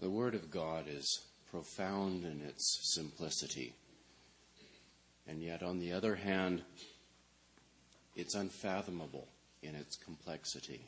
The Word of God is profound in its simplicity. And yet, on the other hand, it's unfathomable in its complexity.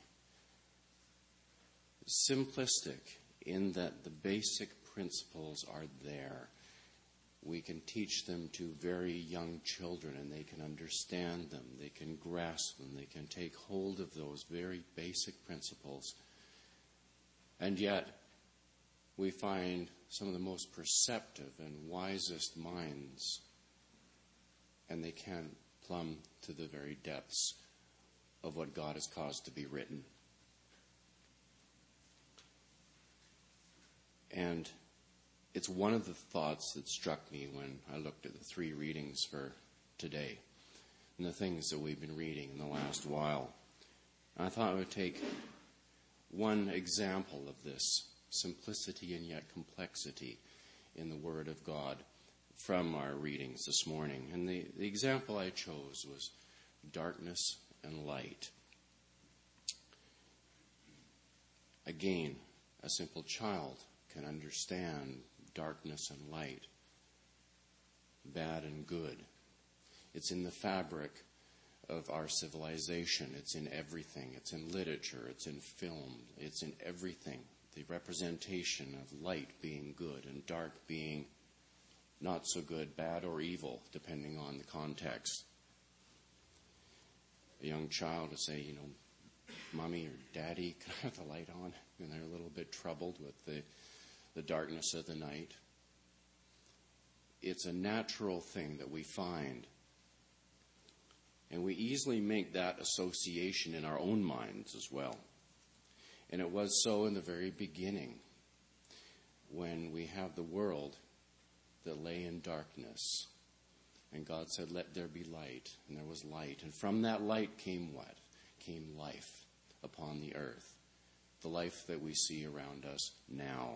Simplistic in that the basic principles are there. We can teach them to very young children and they can understand them, they can grasp them, they can take hold of those very basic principles. And yet, we find some of the most perceptive and wisest minds, and they can't plumb to the very depths of what God has caused to be written. And it's one of the thoughts that struck me when I looked at the 3 readings for today and the things that we've been reading in the last while. I thought I would take one example of this simplicity and yet complexity in the Word of God from our readings this morning. And the example I chose was darkness and light. Again, a simple child can understand darkness and light, bad and good. It's in the fabric of our civilization. It's in everything. It's in literature. It's in film. It's in everything. The representation of light being good and dark being not so good, bad or evil, depending on the context. A young child will say, Mommy or Daddy, can I have the light on? And they're a little bit troubled with the darkness of the night. It's a natural thing that we find. And we easily make that association in our own minds as well. And it was so in the very beginning, when we have the world that lay in darkness. And God said, let there be light. And there was light. And from that light came what? Came life upon the earth. The life that we see around us now.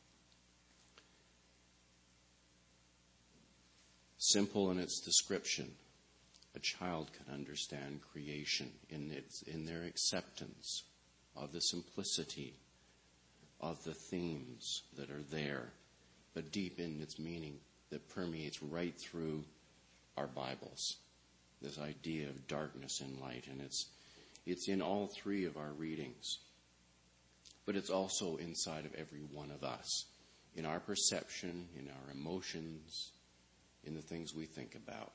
Simple in its description. A child can understand creation in their acceptance of the simplicity of the themes that are there, but deep in its meaning that permeates right through our Bibles. This idea of darkness and light, and it's in all 3 of our readings. But it's also inside of every one of us, in our perception, in our emotions, in the things we think about.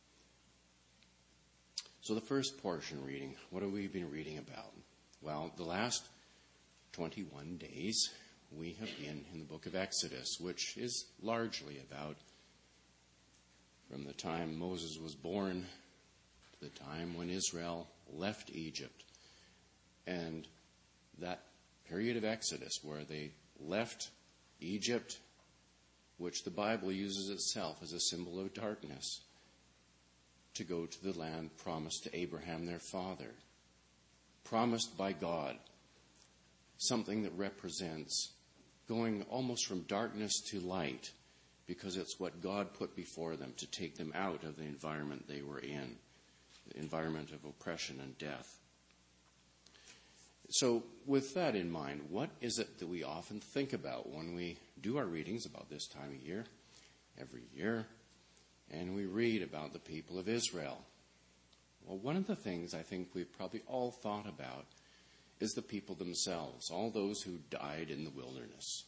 So the first portion reading, what have we been reading about? Well, the last 21 days we have been in the book of Exodus, which is largely about from the time Moses was born to the time when Israel left Egypt. And that period of Exodus where they left Egypt, which the Bible uses itself as a symbol of darkness, to go to the land promised to Abraham their father, promised by God, something that represents going almost from darkness to light, because it's what God put before them to take them out of the environment they were in, the environment of oppression and death. So with that in mind, what is it that we often think about when we do our readings about this time of year, every year, and we read about the people of Israel? Well, one of the things I think we've probably all thought about is the people themselves, all those who died in the wilderness.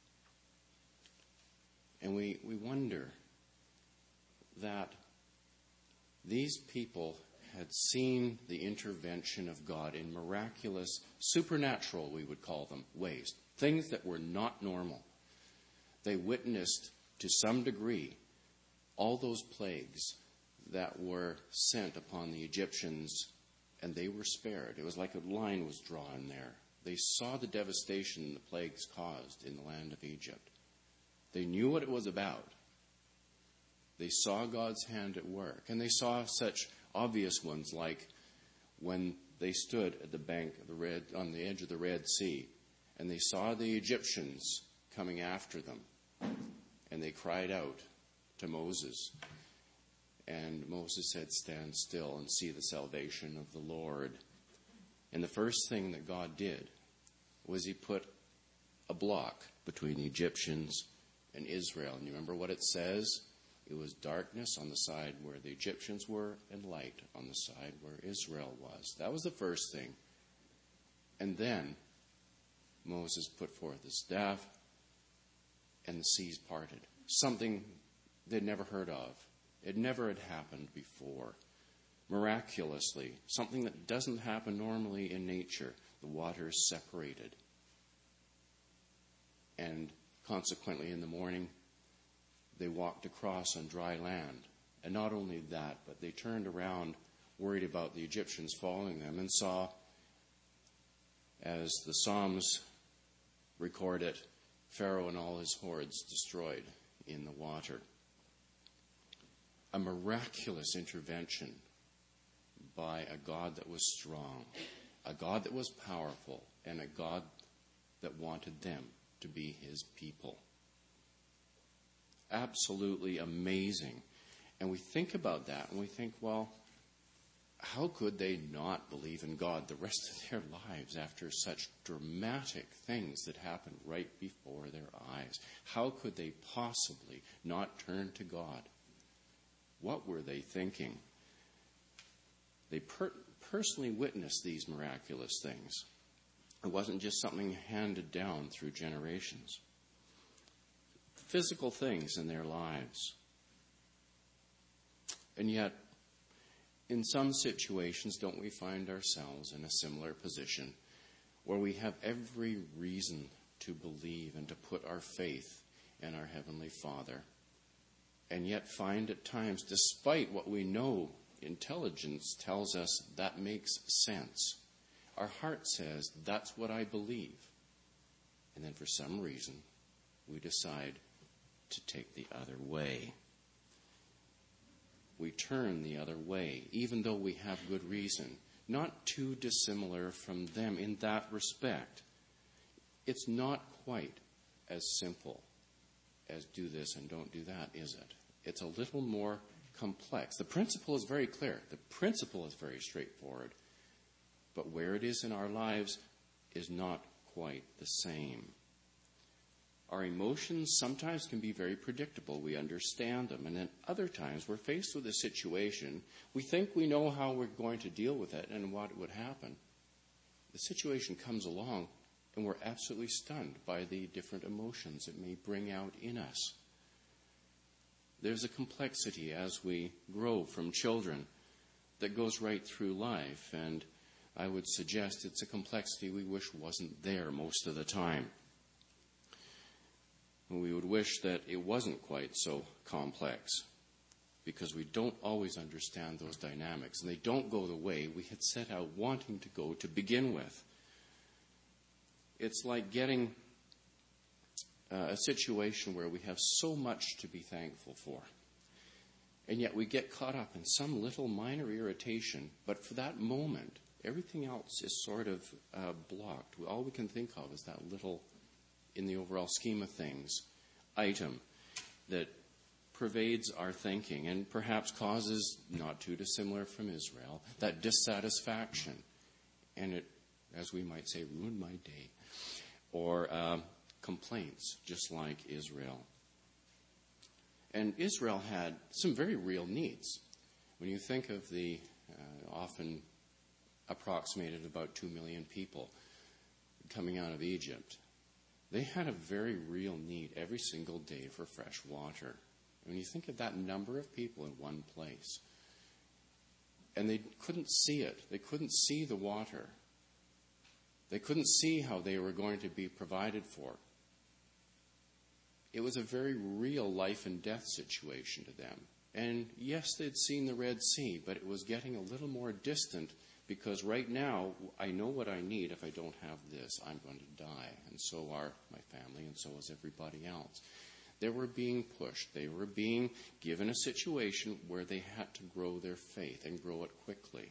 And we wonder that these people had seen the intervention of God in miraculous, supernatural, we would call them, ways, things that were not normal. They witnessed, to some degree, all those plagues that were sent upon the Egyptians, and they were spared. It was like a line was drawn there. They saw the devastation the plagues caused in the land of Egypt. They knew what it was about. They saw God's hand at work. And they saw such obvious ones like when they stood at the bank of on the edge of the Red Sea, and they saw the Egyptians coming after them. And they cried out to Moses. And Moses said, "Stand still and see the salvation of the Lord." And the first thing that God did was he put a block between the Egyptians and Israel. And you remember what it says? It was darkness on the side where the Egyptians were and light on the side where Israel was. That was the first thing. And then Moses put forth his staff and the seas parted. Something they'd never heard of. It never had happened before. Miraculously, something that doesn't happen normally in nature. The waters separated. And consequently, in the morning, they walked across on dry land. And not only that, but they turned around, worried about the Egyptians following them, and saw, as the Psalms record it, Pharaoh and all his hordes destroyed in the water. A miraculous intervention by a God that was strong, a God that was powerful, and a God that wanted them to be his people. Absolutely amazing. And we think about that and we think, well, how could they not believe in God the rest of their lives after such dramatic things that happened right before their eyes? How could they possibly not turn to God? What were they thinking? They personally witnessed these miraculous things. It wasn't just something handed down through generations. Physical things in their lives. And yet, in some situations, don't we find ourselves in a similar position where we have every reason to believe and to put our faith in our Heavenly Father, and yet find at times, despite what we know, intelligence tells us that makes sense. Our heart says, that's what I believe. And then for some reason, we decide to take the other way. We turn the other way, even though we have good reason. Not too dissimilar from them in that respect. It's not quite as simple as do this and don't do that, is it? It's a little more complex. The principle is very clear. The principle is very straightforward. But where it is in our lives is not quite the same. Our emotions sometimes can be very predictable. We understand them. And then other times we're faced with a situation. We think we know how we're going to deal with it and what would happen. The situation comes along and we're absolutely stunned by the different emotions it may bring out in us. There's a complexity as we grow from children that goes right through life. And I would suggest it's a complexity we wish wasn't there most of the time. We would wish that it wasn't quite so complex because we don't always understand those dynamics and they don't go the way we had set out wanting to go to begin with. It's like getting a situation where we have so much to be thankful for. And yet we get caught up in some little minor irritation, but for that moment, everything else is sort of blocked. All we can think of is that little, in the overall scheme of things, item that pervades our thinking and perhaps causes, not too dissimilar from Israel, that dissatisfaction. And it, as we might say, ruined my day. Or complaints, just like Israel. And Israel had some very real needs. When you think of the often approximated about 2 million people coming out of Egypt, they had a very real need every single day for fresh water. When you think of that number of people in one place, and they couldn't see it. They couldn't see the water. They couldn't see how they were going to be provided for. It was a very real life and death situation to them. And yes, they'd seen the Red Sea, but it was getting a little more distant because right now I know what I need. If I don't have this, I'm going to die. And so are my family, and so is everybody else. They were being pushed. They were being given a situation where they had to grow their faith and grow it quickly.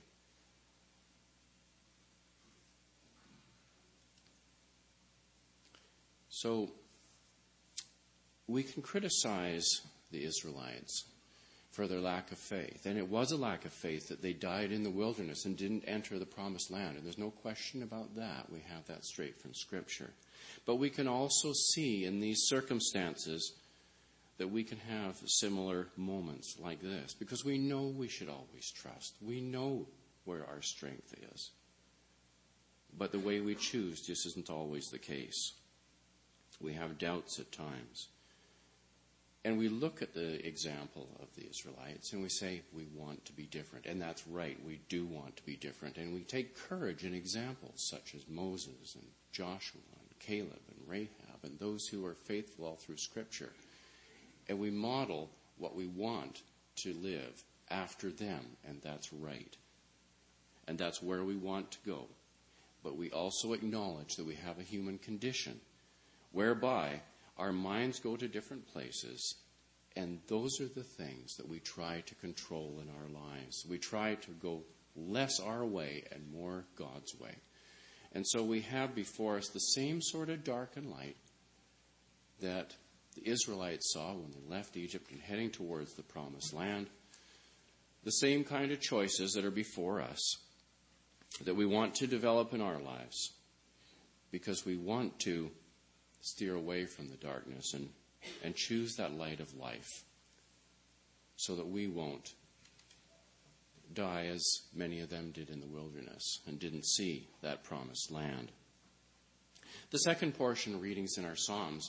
So we can criticize the Israelites for their lack of faith. And it was a lack of faith that they died in the wilderness and didn't enter the promised land. And there's no question about that. We have that straight from Scripture. But we can also see in these circumstances that we can have similar moments like this, because we know we should always trust. We know where our strength is. But the way we choose just isn't always the case. We have doubts at times. And we look at the example of the Israelites and we say, we want to be different. And that's right, we do want to be different. And we take courage in examples such as Moses and Joshua and Caleb and Rahab and those who are faithful all through Scripture. And we model what we want to live after them, and that's right. And that's where we want to go. But we also acknowledge that we have a human condition whereby our minds go to different places, and those are the things that we try to control in our lives. We try to go less our way and more God's way. And so we have before us the same sort of dark and light that the Israelites saw when they left Egypt and heading towards the promised land. The same kind of choices that are before us that we want to develop in our lives, because we want to steer away from the darkness and choose that light of life so that we won't die as many of them did in the wilderness and didn't see that promised land. The second portion of readings in our Psalms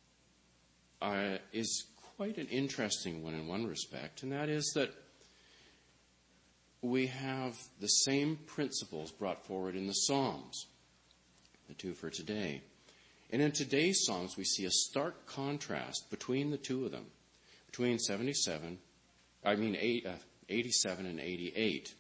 is quite an interesting one in one respect, and that is that we have the same principles brought forward in the Psalms, the two for today. And in today's Psalms, we see a stark contrast between the two of them, between 87 and 88.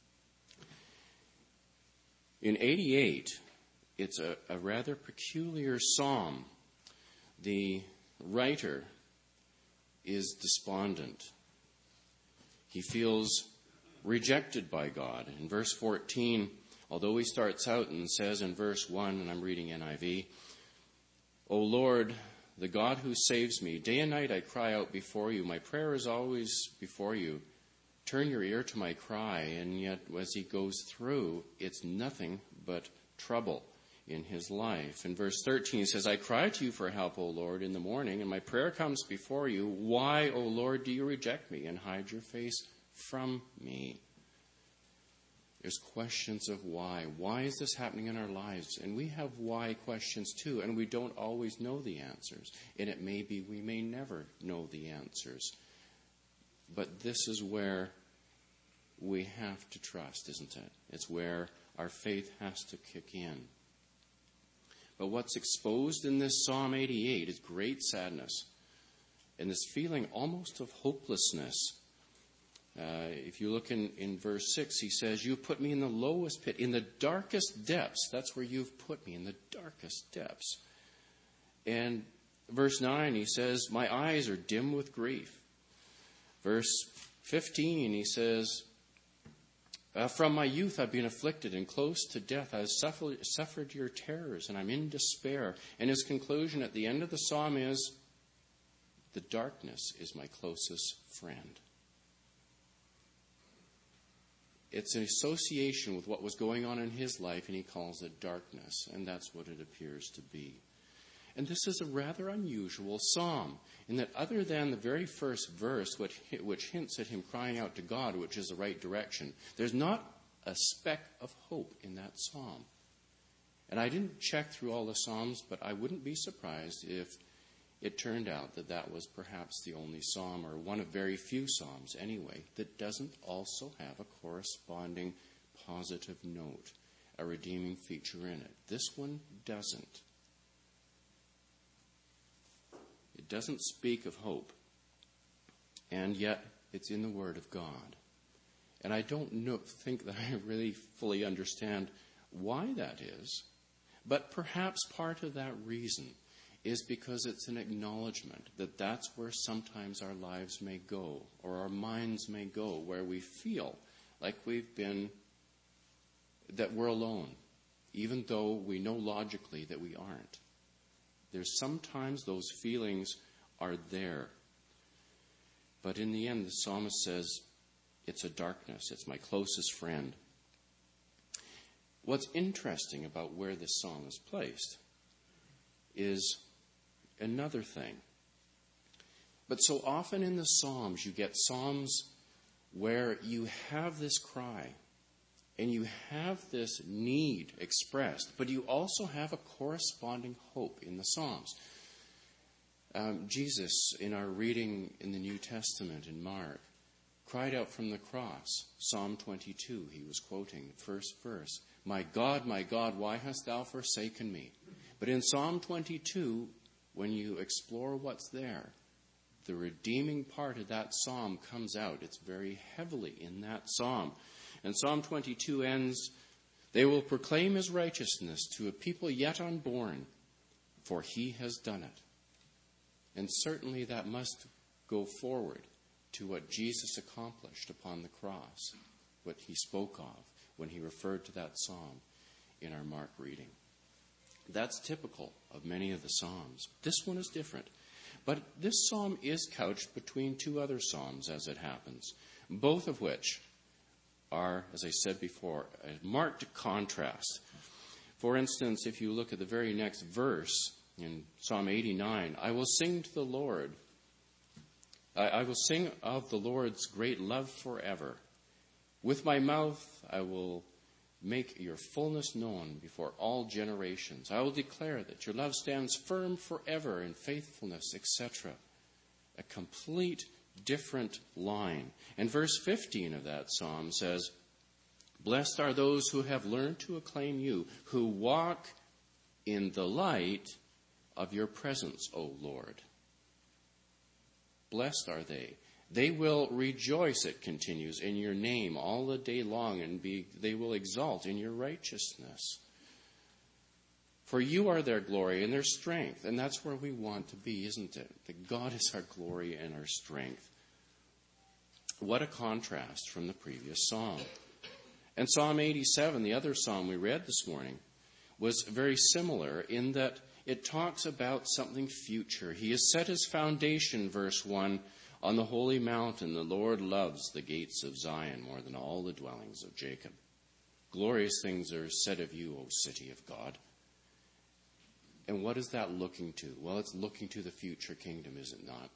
In 88, it's a rather peculiar psalm. The writer is despondent. He feels rejected by God. In verse 14, although he starts out and says in verse 1, and I'm reading NIV, O Lord, the God who saves me, day and night I cry out before you. My prayer is always before you. Turn your ear to my cry. And yet as he goes through, it's nothing but trouble in his life. In verse 13 he says, I cry to you for help, O Lord, in the morning, and my prayer comes before you. Why, O Lord, do you reject me and hide your face from me? There's questions of why. Why is this happening in our lives? And we have why questions too, and we don't always know the answers. And it may be we may never know the answers. But this is where we have to trust, isn't it? It's where our faith has to kick in. But what's exposed in this Psalm 88 is great sadness and this feeling almost of hopelessness. If you look in verse 6, he says, you put me in the lowest pit, in the darkest depths. That's where you've put me, in the darkest depths. And verse 9, he says, my eyes are dim with grief. Verse 15, he says, from my youth I've been afflicted and close to death. I've suffered your terrors, and I'm in despair. And his conclusion at the end of the psalm is, the darkness is my closest friend. It's an association with what was going on in his life, and he calls it darkness, and that's what it appears to be. And this is a rather unusual psalm, in that other than the very first verse, which hints at him crying out to God, which is the right direction, there's not a speck of hope in that psalm. And I didn't check through all the psalms, but I wouldn't be surprised if it turned out that that was perhaps the only psalm, or one of very few psalms anyway, that doesn't also have a corresponding positive note, a redeeming feature in it. This one doesn't. It doesn't speak of hope, and yet it's in the Word of God. And I don't think that I really fully understand why that is, but perhaps part of that reason is because it's an acknowledgement that that's where sometimes our lives may go, or our minds may go, where we feel like that we're alone, even though we know logically that we aren't. There's sometimes those feelings are there. But in the end, the psalmist says, it's a darkness. It's my closest friend. What's interesting about where this psalm is placed is another thing. But so often in the Psalms, you get psalms where you have this cry and you have this need expressed, but you also have a corresponding hope in the Psalms. Jesus, in our reading in the New Testament in Mark, cried out from the cross. Psalm 22, he was quoting the first verse. My God, why hast thou forsaken me? But in Psalm 22, when you explore what's there, the redeeming part of that psalm comes out. It's very heavily in that psalm. And Psalm 22 ends, they will proclaim his righteousness to a people yet unborn, for he has done it. And certainly that must go forward to what Jesus accomplished upon the cross, what he spoke of when he referred to that psalm in our Mark reading. That's typical of many of the psalms. This one is different. But this psalm is couched between two other psalms as it happens, both of which are, as I said before, a marked contrast. For instance, if you look at the very next verse in Psalm 89, I will sing to the Lord. I will sing of the Lord's great love forever. With my mouth I will make your fullness known before all generations. I will declare that your love stands firm forever in faithfulness, etc. A complete different line. And verse 15 of that psalm says, blessed are those who have learned to acclaim you, who walk in the light of your presence, O Lord. Blessed are they. They will rejoice, it continues, in your name all the day long, and they will exalt in your righteousness. For you are their glory and their strength. And that's where we want to be, isn't it? That God is our glory and our strength. What a contrast from the previous psalm. And Psalm 87, the other psalm we read this morning, was very similar in that it talks about something future. He has set his foundation, verse 1, on the holy mountain. The Lord loves the gates of Zion more than all the dwellings of Jacob. Glorious things are said of you, O city of God. And what is that looking to? Well, it's looking to the future kingdom, is it not?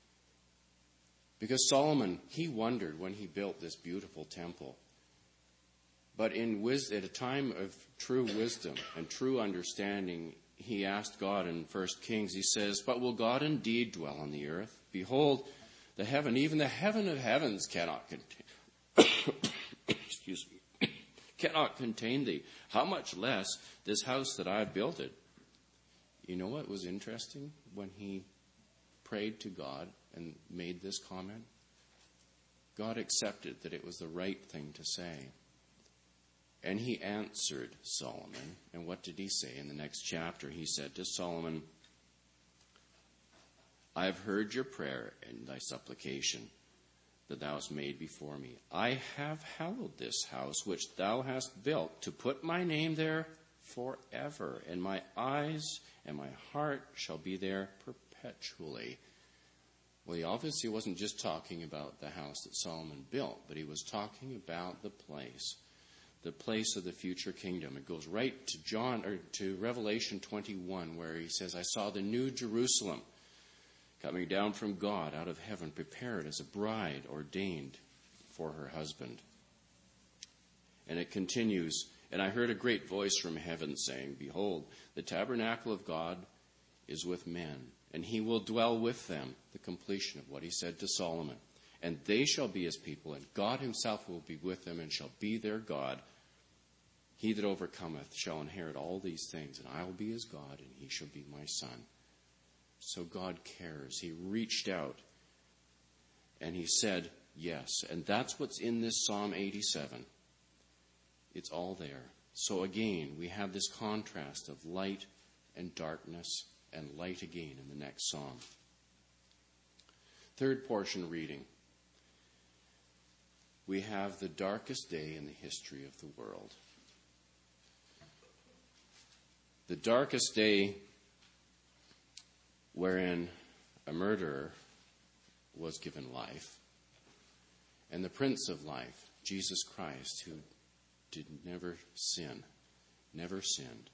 Because Solomon, he wondered when he built this beautiful temple. But at a time of true wisdom and true understanding, he asked God in 1 Kings, he says, but will God indeed dwell on the earth? Behold, the heaven, even the heaven of heavens cannot contain, cannot contain thee. How much less this house that I have built it? You know what was interesting when he prayed to God and made this comment? God accepted that it was the right thing to say. And he answered Solomon. And what did he say in the next chapter? He said to Solomon, I have heard your prayer and thy supplication that thou hast made before me. I have hallowed this house which thou hast built to put my name there forever. And my eyes and my heart shall be there perpetually. Well, he obviously wasn't just talking about the house that Solomon built, but he was talking about the place of the future kingdom. It goes right to Revelation 21, where he says, I saw the new Jerusalem coming down from God out of heaven, prepared as a bride ordained for her husband. And it continues, and I heard a great voice from heaven saying, behold, the tabernacle of God is with men, and he will dwell with them, the completion of what he said to Solomon. And they shall be his people, and God himself will be with them and shall be their God. He that overcometh shall inherit all these things, and I will be his God, and he shall be my son. So God cares. He reached out, and he said yes. And that's what's in this Psalm 87. It's all there. So again, we have this contrast of light and darkness, and light again in the next psalm. Third portion reading. We have the darkest day in the history of the world. The darkest day wherein a murderer was given life. And the Prince of Life, Jesus Christ, who did never sin, never sinned,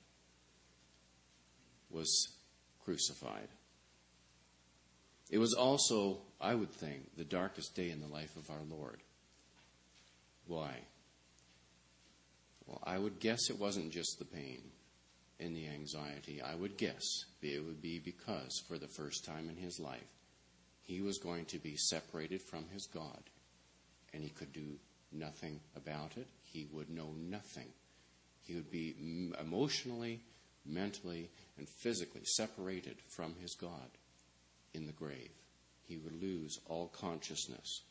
was crucified. It was also, I would think, the darkest day in the life of our Lord. Why? Well, I would guess it wasn't just the pain and the anxiety. I would guess it would be because for the first time in his life, he was going to be separated from his God, and he could do nothing about it. He would know nothing. He would be emotionally, mentally, and physically separated from his God in the grave. He would lose all consciousness.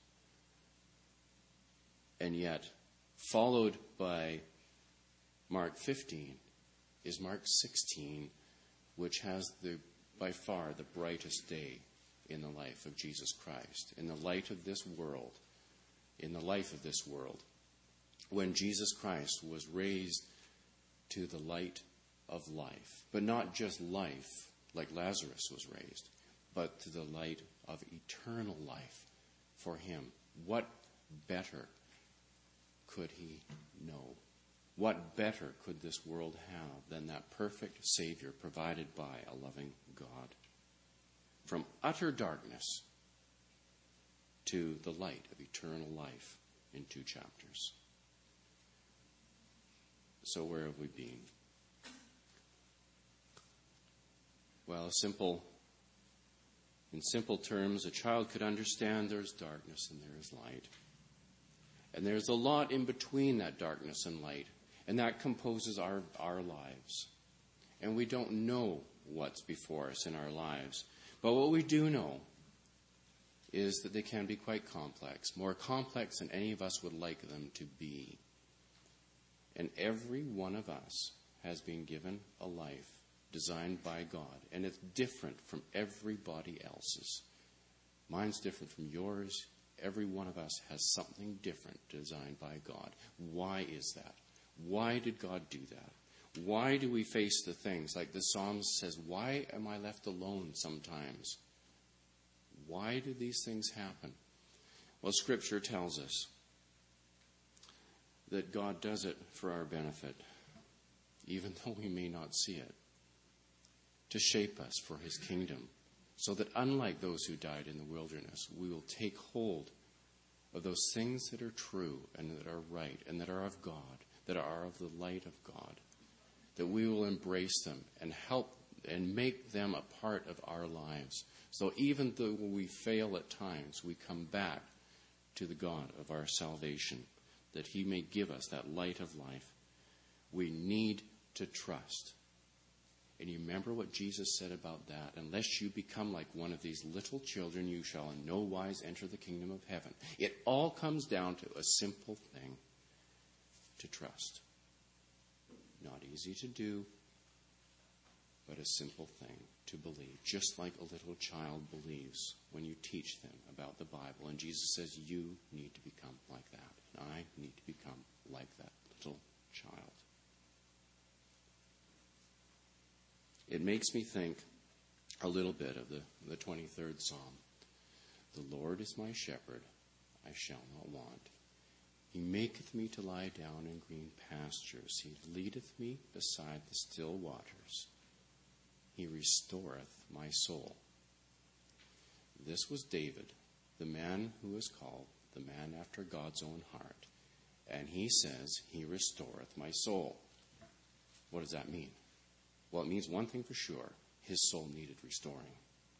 And yet, followed by Mark 15 is Mark 16, which has by far the brightest day in the life of Jesus Christ, in the light of this world, in the life of this world, when Jesus Christ was raised to the light of life. But not just life, like Lazarus was raised, but to the light of eternal life for him. What better could he know? What better could this world have than that perfect Savior provided by a loving God? From utter darkness to the light of eternal life in 2 chapters. So where have we been? Well, in simple terms, a child could understand there's darkness and there is light. And there's a lot in between that darkness and light. And that composes our lives. And we don't know what's before us in our lives. But what we do know is that they can be quite complex, more complex than any of us would like them to be. And every one of us has been given a life designed by God, and it's different from everybody else's. Mine's different from yours. Every one of us has something different designed by God. Why is that? Why did God do that? Why do we face the things like the psalmist says, why am I left alone sometimes? Why do these things happen? Well, Scripture tells us that God does it for our benefit, even though we may not see it, to shape us for his kingdom, so that unlike those who died in the wilderness, we will take hold of those things that are true and that are right and that are of God, that are of the light of God, that we will embrace them and help and make them a part of our lives. So even though we fail at times, we come back to the God of our salvation, that he may give us that light of life. We need to trust. And you remember what Jesus said about that? Unless you become like one of these little children, you shall in no wise enter the kingdom of heaven. It all comes down to a simple thing: to trust. Not easy to do, but a simple thing to believe. Just like a little child believes when you teach them about the Bible. And Jesus says, you need to become like that. And I need to become like that little child. It makes me think a little bit of the 23rd Psalm. The Lord is my shepherd, I shall not want. He maketh me to lie down in green pastures. He leadeth me beside the still waters. He restoreth my soul. This was David, the man who is called the man after God's own heart. And he says, he restoreth my soul. What does that mean? Well, it means one thing for sure. His soul needed restoring.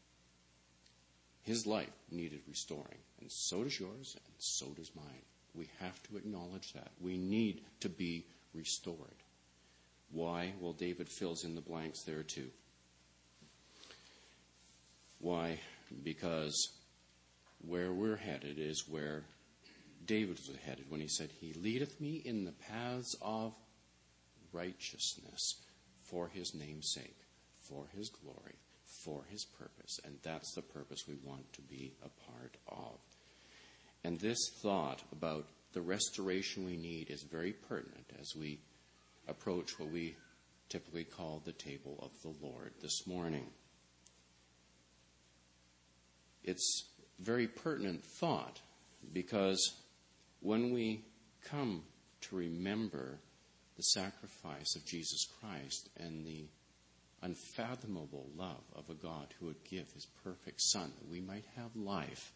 His life needed restoring. And so does yours, and so does mine. We have to acknowledge that. We need to be restored. Why? Well, David fills in the blanks there too. Why? Because where we're headed is where David was headed when he said, he leadeth me in the paths of righteousness for his name's sake, for his glory, for his purpose. And that's the purpose we want to be a part of. And this thought about the restoration we need is very pertinent as we approach what we typically call the table of the Lord this morning. It's very pertinent thought, because when we come to remember the sacrifice of Jesus Christ and the unfathomable love of a God who would give his perfect Son that we might have life,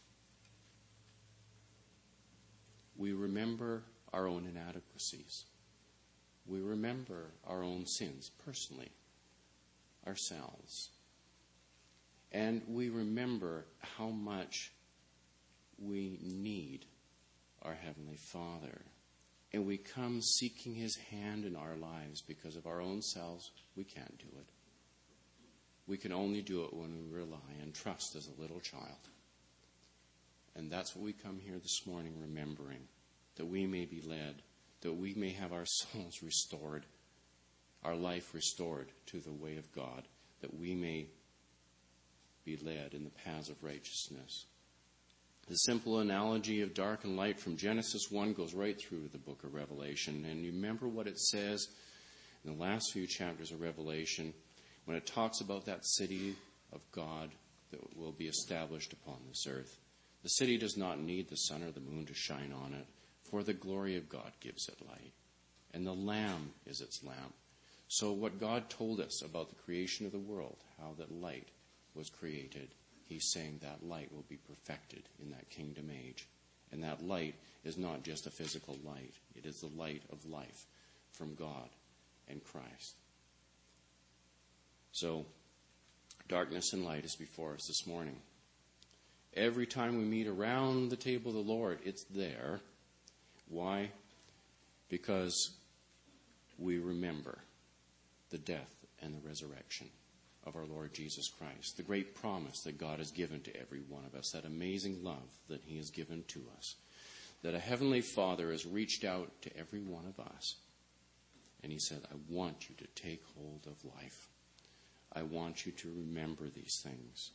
we remember our own inadequacies. We remember our own sins personally, ourselves. And we remember how much we need our Heavenly Father. And we come seeking his hand in our lives because of our own selves. We can't do it. We can only do it when we rely and trust as a little child. And that's what we come here this morning remembering, that we may be led, that we may have our souls restored, our life restored to the way of God, that we may be led in the paths of righteousness. The simple analogy of dark and light from Genesis 1 goes right through the book of Revelation. And you remember what it says in the last few chapters of Revelation when it talks about that city of God that will be established upon this earth. The city does not need the sun or the moon to shine on it, for the glory of God gives it light, and the Lamb is its lamp. So what God told us about the creation of the world, how that light was created, he's saying that light will be perfected in that kingdom age. And that light is not just a physical light. It is the light of life from God and Christ. So, darkness and light is before us this morning. Every time we meet around the table of the Lord, it's there. Why? Because we remember the death and the resurrection of our Lord Jesus Christ, the great promise that God has given to every one of us, that amazing love that he has given to us, that a heavenly Father has reached out to every one of us, and he said, I want you to take hold of life. I want you to remember these things.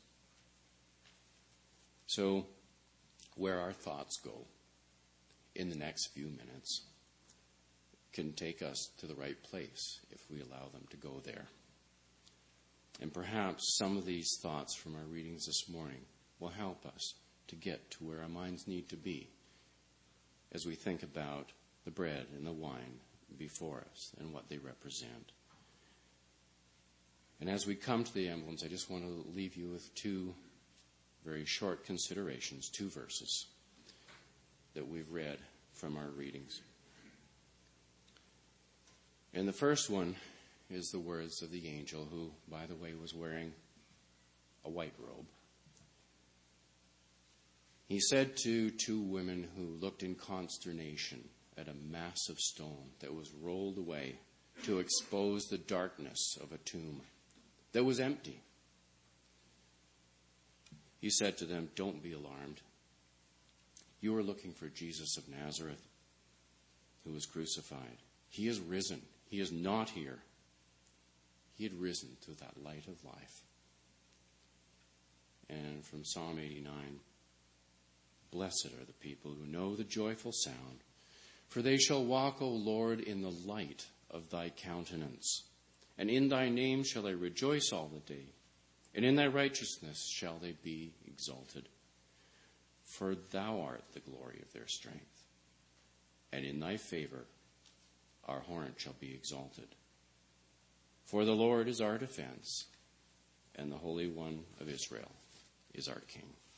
So, where our thoughts go in the next few minutes can take us to the right place if we allow them to go there. And perhaps some of these thoughts from our readings this morning will help us to get to where our minds need to be as we think about the bread and the wine before us and what they represent. And as we come to the emblems, I just want to leave you with two very short considerations, two verses that we've read from our readings. And the first one is the words of the angel who, by the way, was wearing a white robe. He said to two women who looked in consternation at a massive stone that was rolled away to expose the darkness of a tomb that was empty. He said to them, don't be alarmed. You are looking for Jesus of Nazareth, who was crucified. He is risen. He is not here. He had risen to that light of life. And from Psalm 89, blessed are the people who know the joyful sound, for they shall walk, O Lord, in the light of thy countenance. And in thy name shall they rejoice all the day, and in thy righteousness shall they be exalted. For thou art the glory of their strength, and in thy favor our horn shall be exalted. For the Lord is our defense, and the Holy One of Israel is our King.